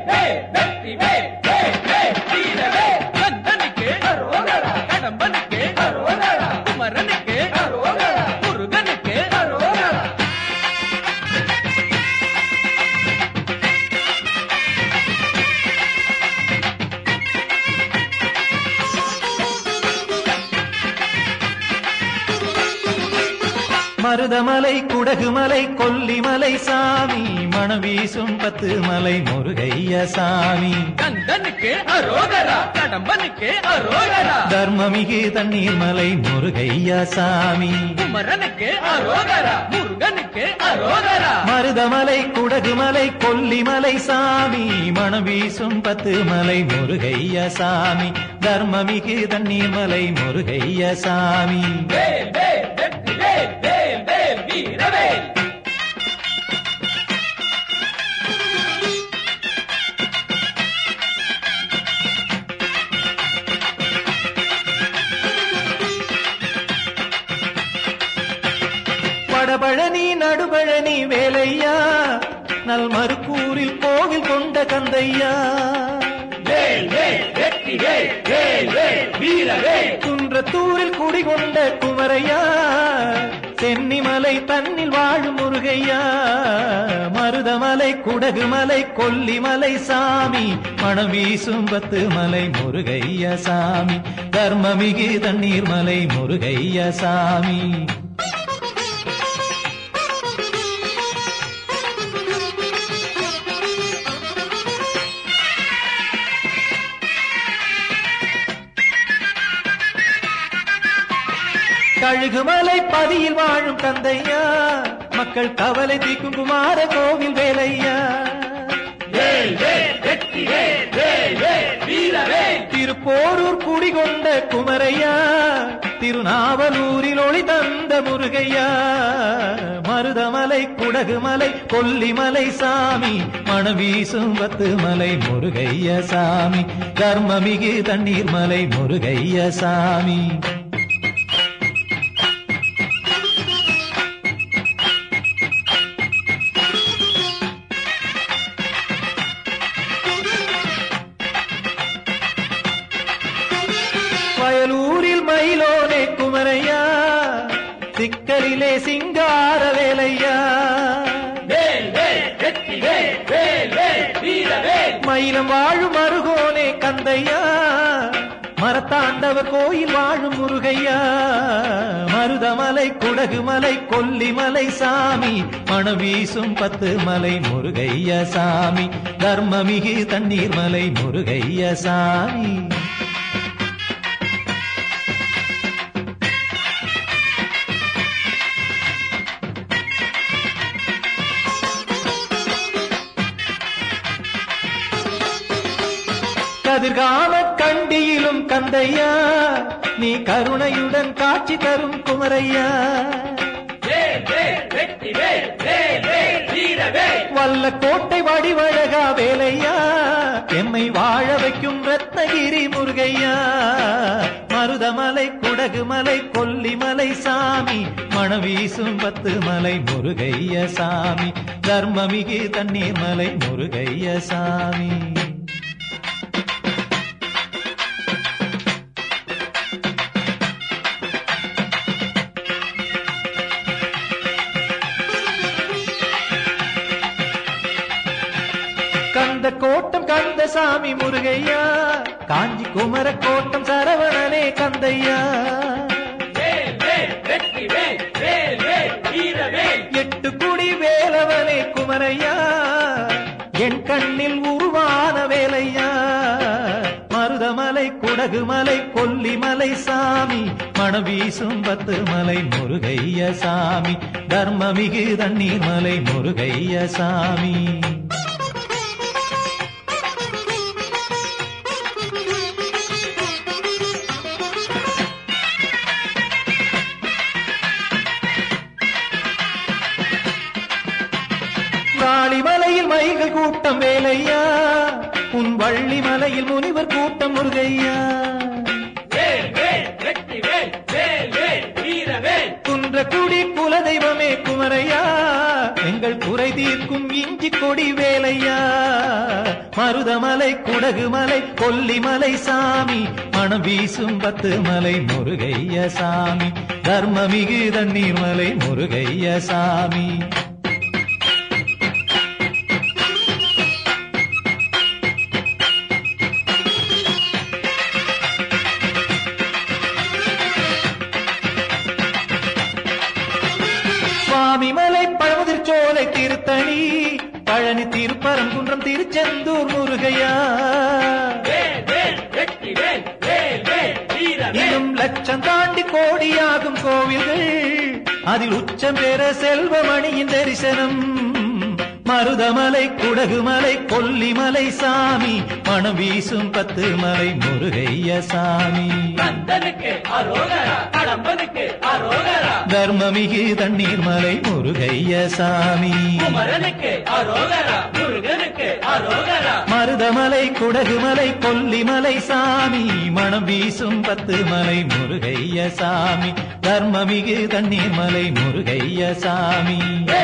வேல் வெற்றி வேல் வேல் வேல் வீரவேல் கந்தனுக்கு அரோகரா கடம்பனுக்கு அரோகரா குமரனுக்கு அரோகரா முருகனுக்கு அரோகரா மருதமலை குடகுமலை கொல்லிமலை சாமி மணம் வீசும் 10 மலை முருகையா சாமி கந்தனுக்கு அரோகரா கடம்பனுக்கு அரோகரா தர்மமிகு தண்ணீர் மலை முருகையா சாமி குமரனுக்கு அரோகரா முருகனுக்கு அரோகரா மருதமலை குடகுமலை கொல்லிமலை சாமி மணம் வீசும் 10 மலை முருகையா சாமி தர்மமிகு தண்ணீர் மலை முருகையா சாமி வேல் வேல் வெற்றி வேல் வேல் வேல் வீரவேல் வடபழனி நடுபழனி வேலையா நல்மருக்கூரில் கோவில் கொண்ட கந்தையா வேல் வேல் வெற்றி வேல் வேல் வேல் வீரவேல் குன்றத்தூரில் குடிகொண்ட குமரையா சென்னிமலை தன்னில் வாழும் முருகையா மருதமலை குடகுமலை கொல்லிமலை சாமி மணம் வீசும் 10 மலை முருகையா சாமி தர்மமிகு தண்ணீர் மலை முருகையா சாமி கழுகுமலை பதியில் வாழும் கந்தையா மக்கள் கவலை தீக்கும் குமார கோவில் வேலையா வேல் வேல் வெற்றி வேல் வேல் வேல் வீரவேல் திருப்போரூர் குடிகொண்ட குமரையா திருநாவலூரில் ஒளி தந்த முருகையா மருதமலை குடகுமலை கொல்லிமலை சாமி மணம் வீசும் 10 மலை முருகையா சாமி தர்மமிகு தண்ணீர் மலை முருகையா சாமி வயலூரில் மயிலோனே குமரையா சிக்கலிலே சிங்கார வேலையா வேல் வேல் வெற்றி வேல் வேல் வேல் வீரவேல் மயிலம் வாழும் மருகோனே கந்தையா மரத்தாண்டவர் கோயில் வாழும் முருகையா மருதமலை குடகுமலை கொல்லிமலை சாமி மணம் வீசும் 10 மலை முருகையா சாமி தர்மமிகு தண்ணீர் மலை முருகையா சாமி கதிர்காம கண்டியிலும் கந்தையா நீ கருணையுடன் காட்சி தரும் குமரையா வேல் வேல் வெற்றி வேல் வேல் வேல் வீரவேல் வல்ல கோட்டை வடிவழகா வேலையா எம்மை வாழ வைக்கும் ரத்னகிரி முருகையா மருதமலை குடகுமலை கொல்லிமலை சாமி மணம் வீசும் 10 மலை முருகையா சாமி தர்மமிகு தண்ணீர் மலை முருகையா சாமி கந்த கோட்டம் கந்தசாமி முருகையா காஞ்சி குமர கோட்டம் சரவணனே கந்தையா வேல் வேல் வெற்றி வேல் வேல் வேல் வீரவேல் 8 குடி வேலவனே குமரையா என் கண்ணில் உருவான வேலையா மருதமலை குடகுமலை கொல்லிமலை சாமி மணம் வீசும் 10 மலை முருகையா சாமி தர்மமிகு தண்ணீர் மலை முருகையா சாமி காளிமலையில் மயில்கள் கூட்டம் வேலையா உன் வள்ளி மலையில் முனிவர் கூட்டம் முருகையா வேல் வேல் வெற்றி வேல் வேல் வேல் வீரவேல் குன்றக்குடி குலதெய்வமே குமரையா எங்கள் குறை தீர்க்கும் இஞ்சி கொடி வேலையா மருதமலை குடகுமலை கொல்லிமலை சாமி மனம் வீசும் 10 மலை முருகைய சாமி தர்மமிகு தண்ணீர் மலை முருகைய சாமி சுவாமிமலை பழமுதிர்ச்சோலை திருத்தணி பழனி திருப்பரங்குன்றம் திருச்செந்தூர் முருகையா இன்னும் லட்சம் தாண்டி கோடியாகும் கோவில்கள் அதில் உச்சம் பெற செல்வமணியின் தரிசனம் மருதமலை குடகுமலை கொல்லிமலை சாமி மனம் வீசும் 10 மலை முருகைய சாமி கந்தனுக்கு அரோகரா கடம்பனுக்கு அரோகரா தர்மமிகு தண்ணீர் மலை முருகைய சாமி குமரனுக்கு அரோகரா முருகனுக்கு அரோகரா மருதமலை குடகுமலை கொல்லிமலை சாமி மனம் வீசும் 10 மலை முருகைய சாமி தர்மமிகு தண்ணீர் மலை முருகைய சாமி